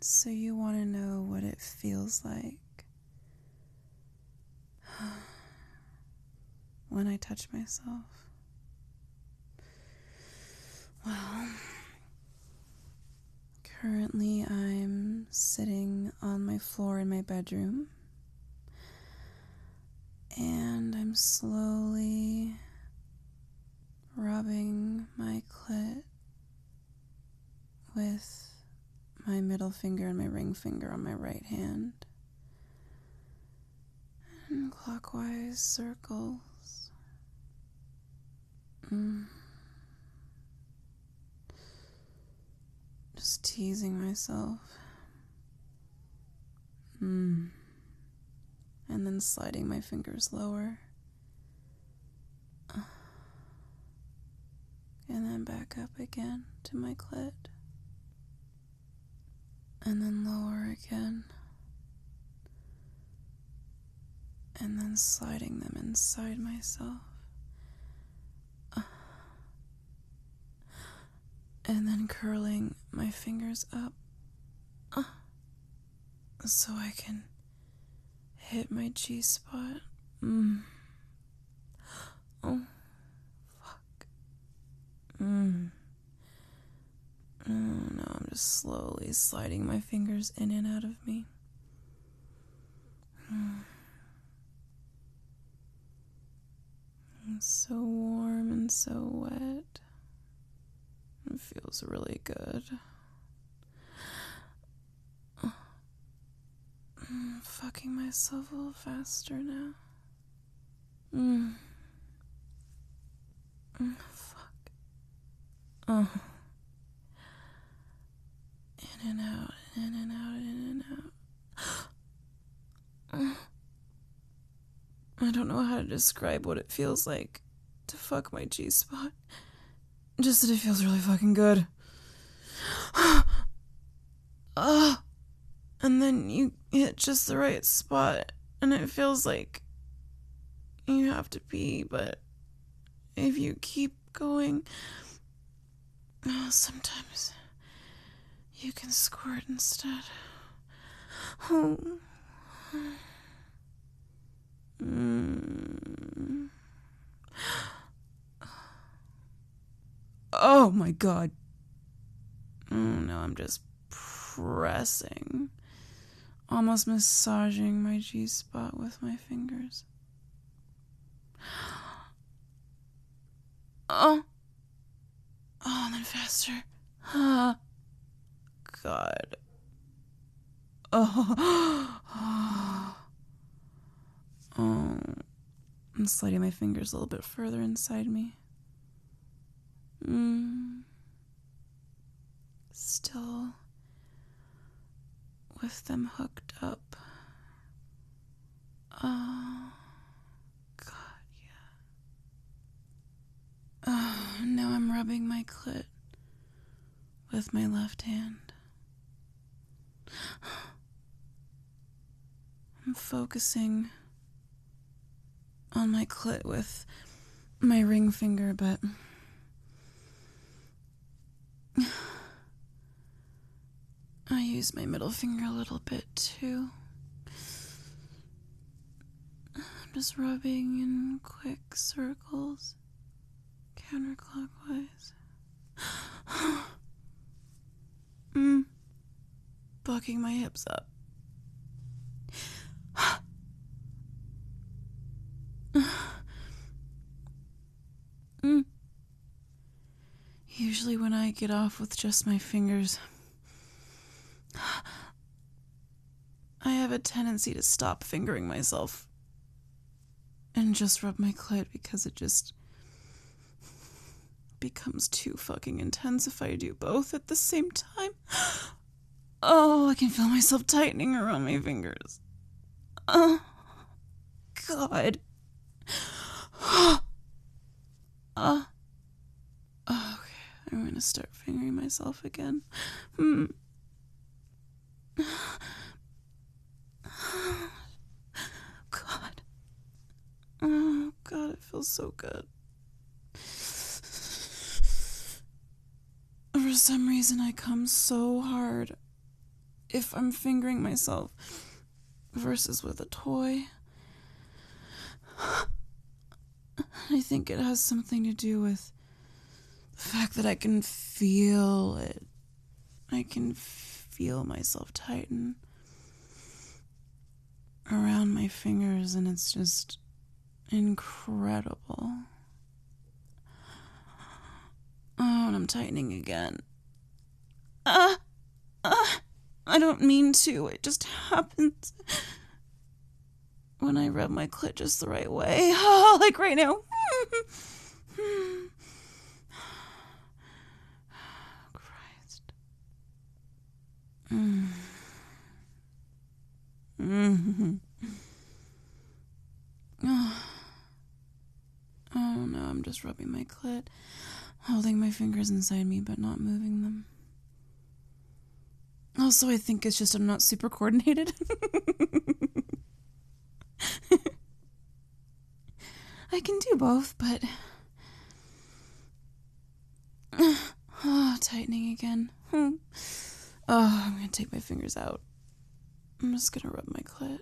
So you want to know what it feels like when I touch myself? Well, currently I'm sitting on my floor in my bedroom, and I'm slowly rubbing my clit with my middle finger and my ring finger on my right hand in clockwise circles. Just teasing myself. And then sliding my fingers lower. And then back up again to my clit. And then lower again. And then sliding them inside myself. And then curling my fingers up. So I can hit my G-spot. Oh, fuck. Oh no, I'm just slowly sliding my fingers in and out of me. It's so warm and so wet. It feels really good. I'm fucking myself a little faster now. Fuck. In and out, in and out, in and out. I don't know how to describe what it feels like to fuck my G-spot. Just that it feels really fucking good. And then you hit just the right spot, and it feels like you have to pee, but if you keep going, sometimes you can squirt instead. Oh my god. Oh no, I'm just pressing. Almost massaging my G-spot with my fingers. Oh, and then faster. God. I'm sliding my fingers a little bit further inside me. Still with them hooked up. Oh, God, yeah. Now I'm rubbing my clit with my left hand. I'm focusing on my clit with my ring finger, but I use my middle finger a little bit too. I'm just rubbing in quick circles, counterclockwise. Bucking my hips up. Usually when I get off with just my fingers, I have a tendency to stop fingering myself and just rub my clit because it just becomes too fucking intense if I do both at the same time. Oh, I can feel myself tightening around my fingers. Oh, God. Okay, I'm gonna start fingering myself again. God. Oh, God, it feels so good. For some reason, I come so hard if I'm fingering myself versus with a toy. I think it has something to do with the fact that I can feel it. I can feel myself tighten around my fingers, and it's just incredible. Oh, and I'm tightening again. I don't mean to. It just happens when I rub my clit just the right way. Oh, like right now. Christ. Oh no, I'm just rubbing my clit, holding my fingers inside me but not moving them. Also, I think it's just I'm not super coordinated. I can do both, but... tightening again. Oh, I'm gonna take my fingers out. I'm just gonna rub my clit.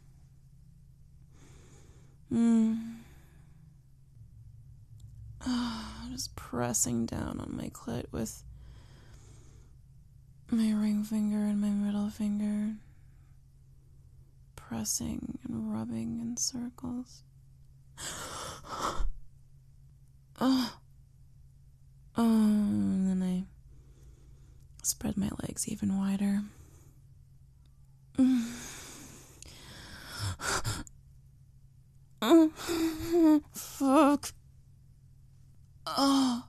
Just pressing down on my clit with my ring finger and my middle finger. Pressing and rubbing in circles. And then I spread my legs even wider. Fuck. Oh.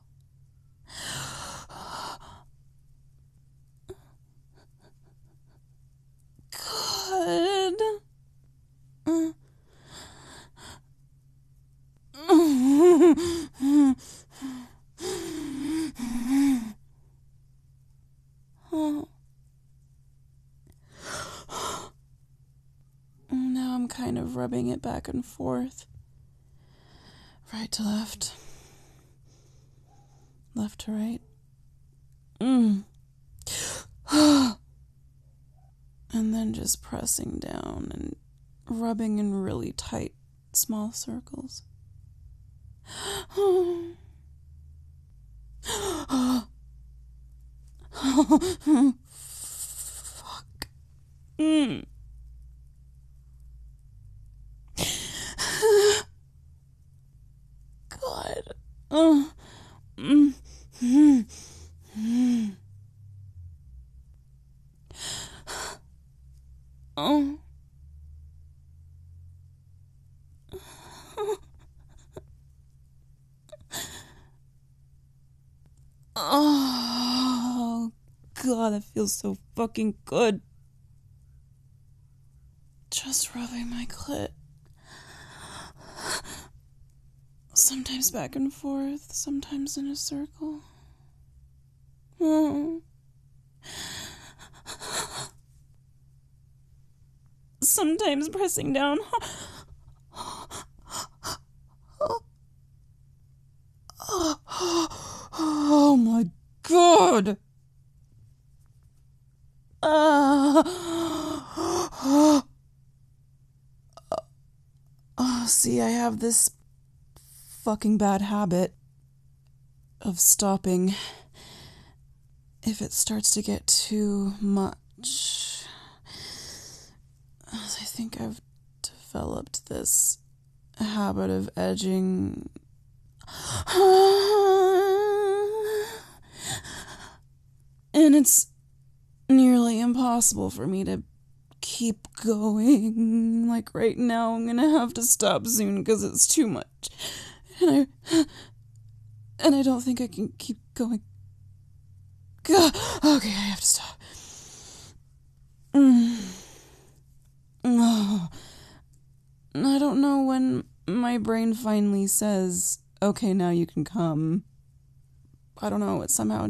God. Now I'm kind of rubbing it back and forth. Right to left. Left to right. And then just pressing down and rubbing in really tight, small circles. Fuck. God. Oh. Oh, God, that feels so fucking good. Just rubbing my clit. Sometimes back and forth, sometimes in a circle. Sometimes pressing down. Oh my God. See, I have this fucking bad habit of stopping if it starts to get too much. I think I've developed this habit of edging. And it's nearly impossible for me to keep going. Like right now, I'm gonna have to stop soon because it's too much. And I don't think I can keep going. Okay, I have to stop. I don't know when my brain finally says, okay, now you can come. I don't know, it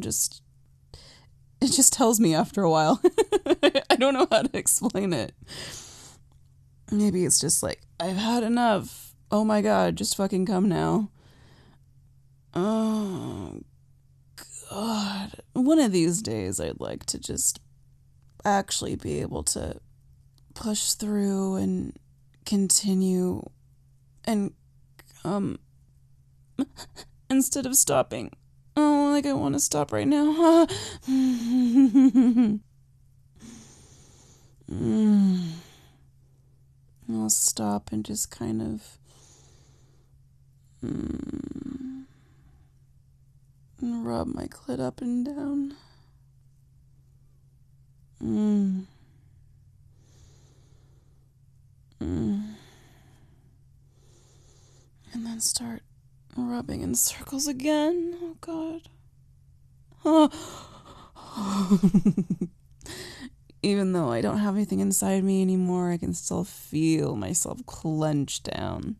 just tells me after a while. I don't know how to explain it. Maybe it's just like, I've had enough. Oh my God, just fucking come now. Oh, God. One of these days I'd like to just actually be able to push through and continue and instead of stopping. Oh, like I want to stop right now. I'll stop and just kind of rub my clit up and down. And then start rubbing in circles again. Oh, God. Even though I don't have anything inside me anymore, I can still feel myself clench down.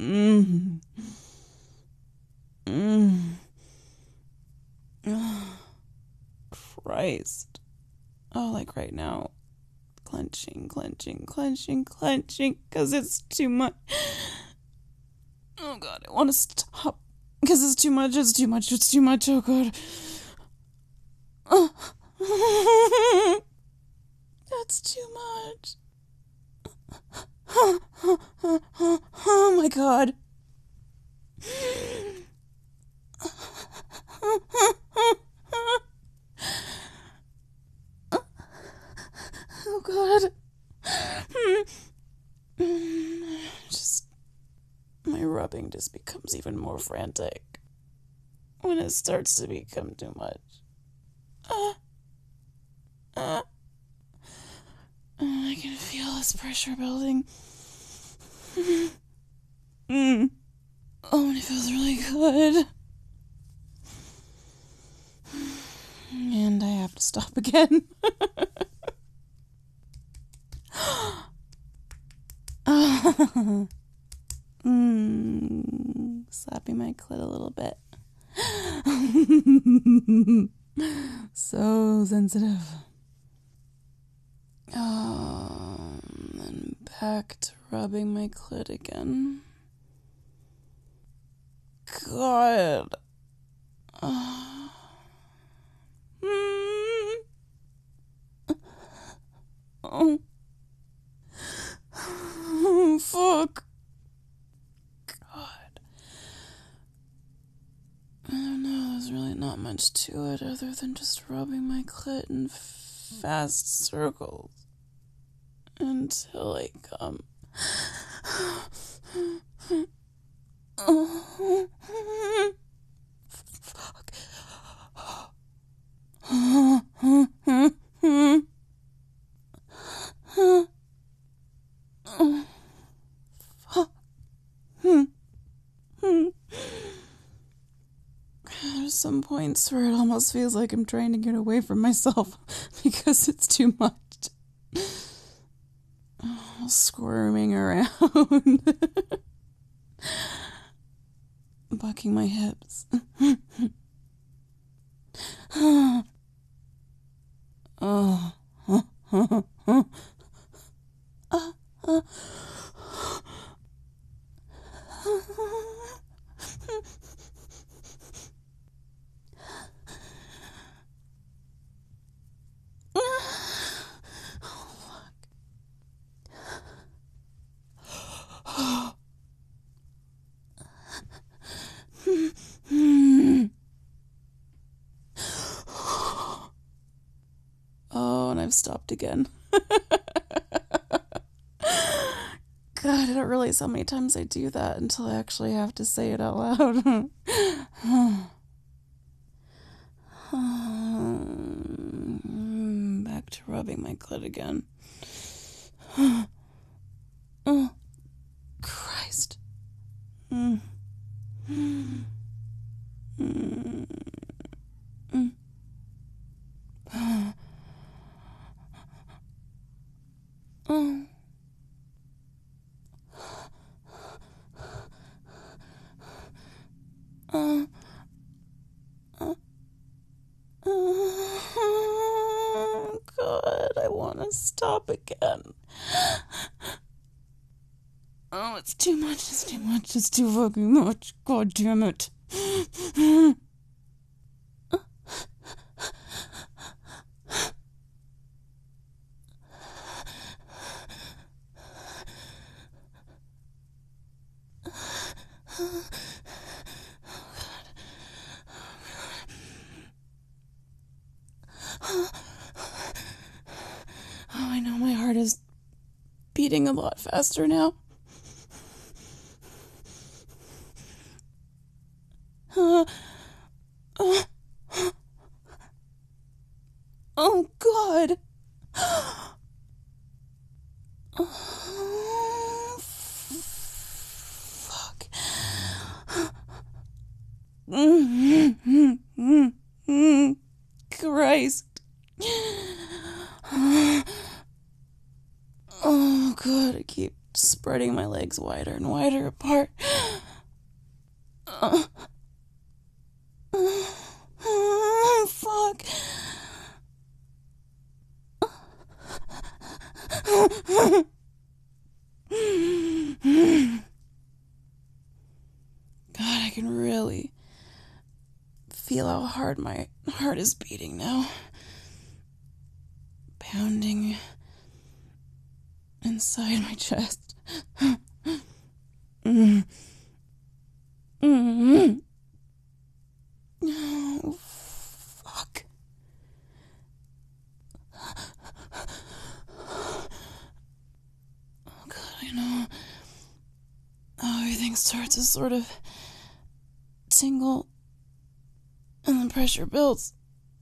Christ. Oh, like right now. Clenching, because it's too much. Oh, God, I want to stop. Because it's too much, oh, God. That's too much. Oh, my God. Oh, God. My rubbing just becomes even more frantic when it starts to become too much. I can feel this pressure building. Oh, and it feels really good. And I have to stop again. Slapping my clit a little bit. So sensitive. And back to rubbing my clit again. God. Oh, fuck. God. I don't know, there's really not much to it other than just rubbing my clit in fast circles until I come. Fuck. There's some points where it almost feels like I'm trying to get away from myself because it's too much. Squirming around. Bucking my hips. Oh, and I've stopped again. God, I don't realize how many times I do that until I actually have to say it out loud. Back to rubbing my clit again. Oh, Christ. God, I want to stop again. Oh, it's too much, it's too fucking much. God damn it. beating a lot faster now. Oh, God. Fuck. Christ. Oh, God, I keep spreading my legs wider and wider apart. Fuck. God, I can really feel how hard my heart is beating now. Pounding inside my chest. Oh, fuck. Oh, God, I know how everything starts to sort of tingle and the pressure builds.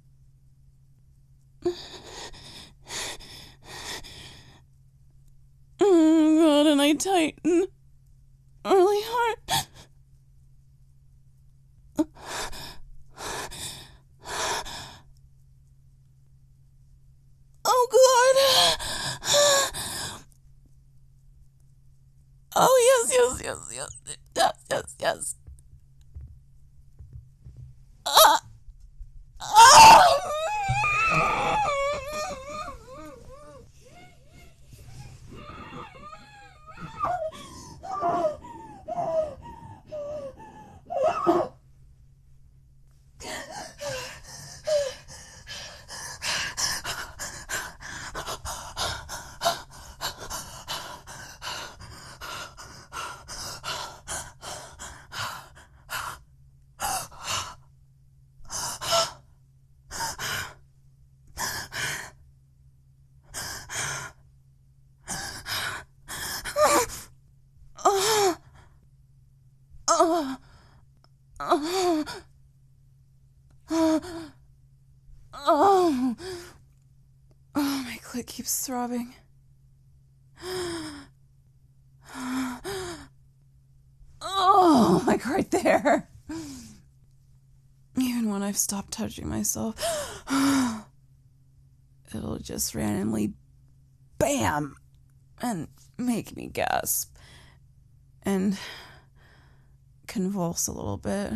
Oh, God, and I tighten really hard. Oh, God. Oh, yes. Oh, my clit keeps throbbing. Oh, like right there. Even when I've stopped touching myself, it'll just randomly bam and make me gasp and convulse a little bit.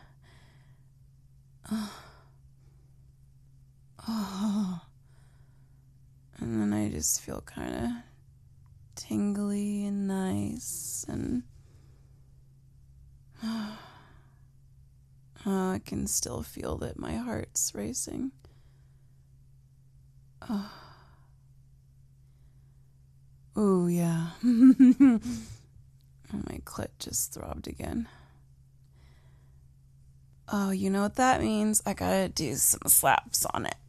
And then I just feel kind of tingly and nice, and I can still feel that my heart's racing. Oh, yeah. And my clit just throbbed again. Oh, you know what that means? I gotta do some slaps on it.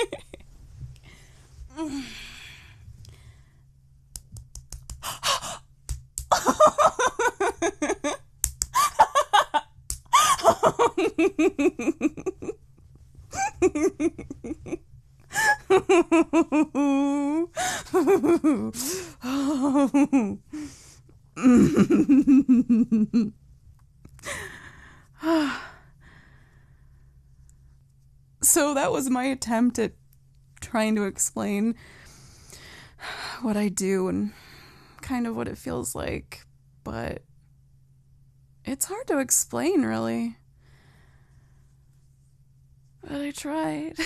So that was my attempt at trying to explain what I do and kind of what it feels like, but it's hard to explain, really. But I tried.